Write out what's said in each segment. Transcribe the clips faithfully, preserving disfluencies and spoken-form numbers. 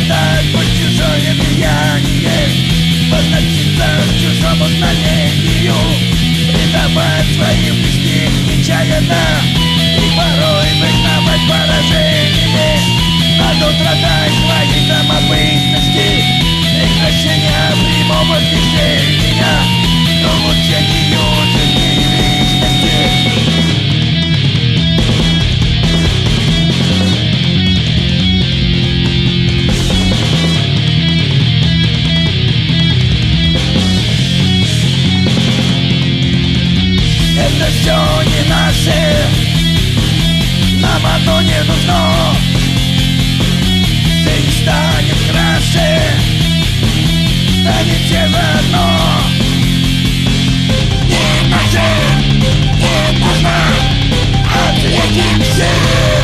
страдать под чужое влияние, подноситься к чужому знанению, предавать своим близким нечаянно и порой признавать поражение. Надо страдать своей самобытности, прекращения прямого движения к улучшению жизни и личности. Это все не наше, нам оно не нужно. Жизнь станет краше, станет все заодно. Не наше, не нужно, ответимся.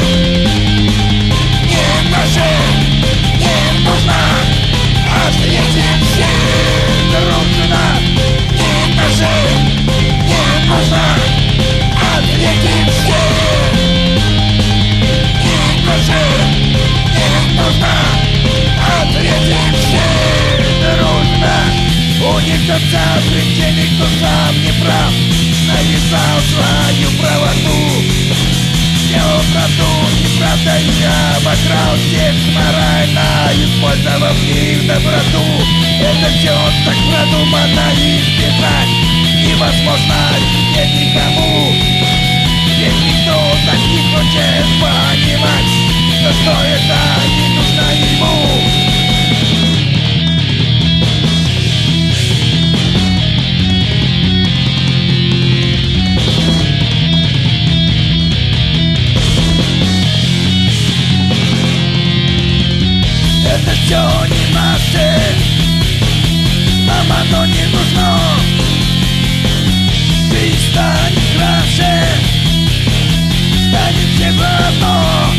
Не наше, не нужно, ответимся. Дружно, не наше, не нужно, ответимся. Не наше, не нужно, ответимся. Дружно. У них конца причины, кто сам не прав, навязал свою правоту, сделал правду неправдой, обокрал всех морально, использовав их доброту. Это все так продумано, избежать невозможно теперь никому, ведь никто так не хочет понимать, но что это не нужно ему. Это все не наше, нам оно не нужно. Жизнь станет краше, станет все заодно.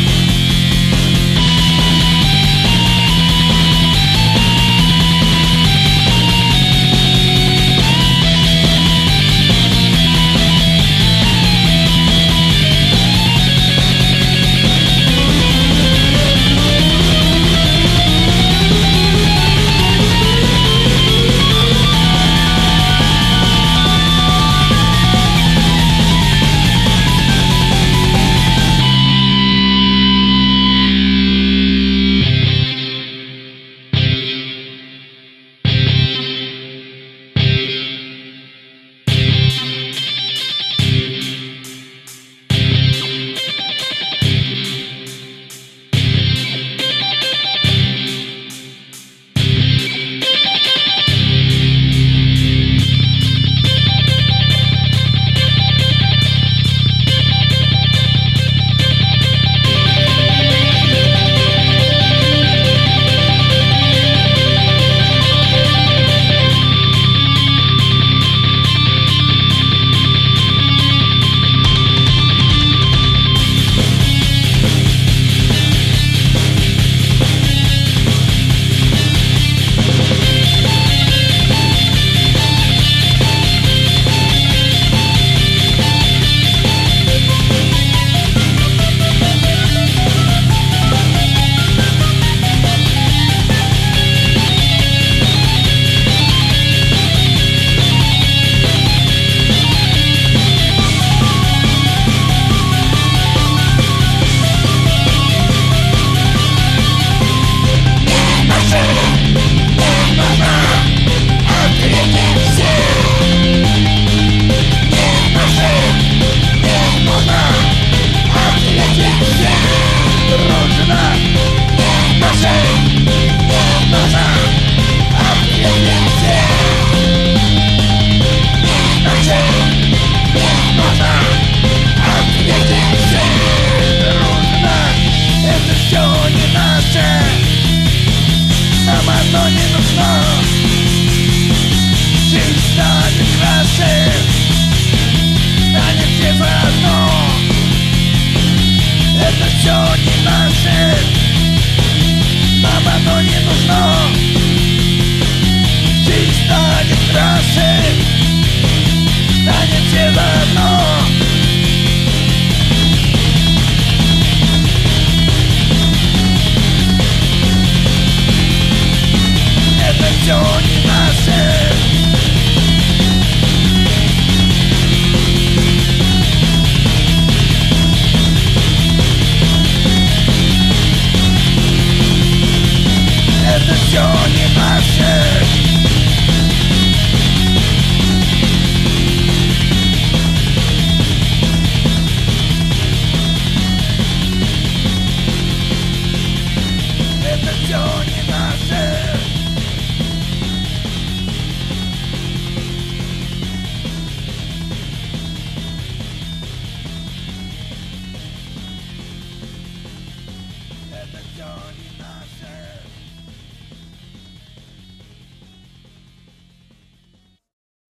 все не наше.